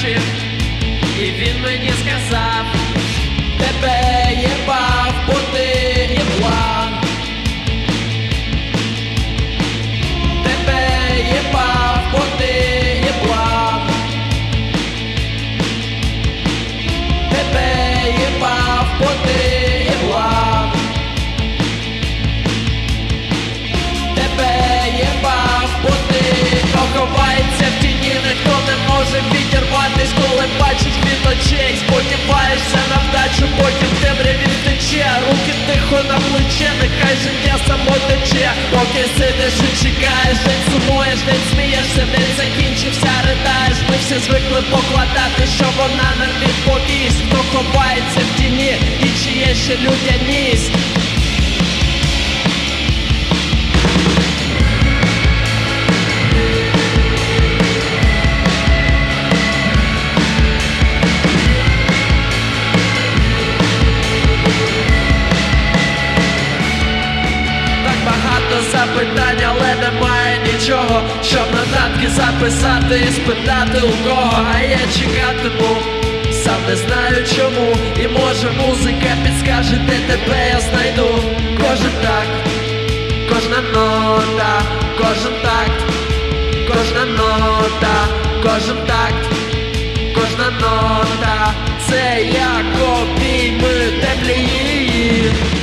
побачив, і він мені сказав: тебе єбав, бо ти єблан. Тебе єбав, бо ти єблан. Тебе єбав, бо ти єблан. Тебе єбав, бо ти ховається в тіні, ніхто не може відірватись, коли бачить від очей. Сподіваєшся на вдачу, потім в темряві втече. Руки тихо на плече, нехай життя само тече. Поки сидиш і чекаєш, день сумуєш, день смієшся, день закінчився, ридаєш. Ми всі звикли покладати, що вона нам відповість. Хто ховається в тіні і чи є ще людяність? Запитань, але немає нічого, щоб нотатки записати і спитати у кого. А я чекатиму, сам не знаю чому. І може музика підскаже, де тебе я знайду. Кожен такт, кожна нота, кожен такт, кожна нота, кожен такт, кожна нота. Це як обійми теплі її.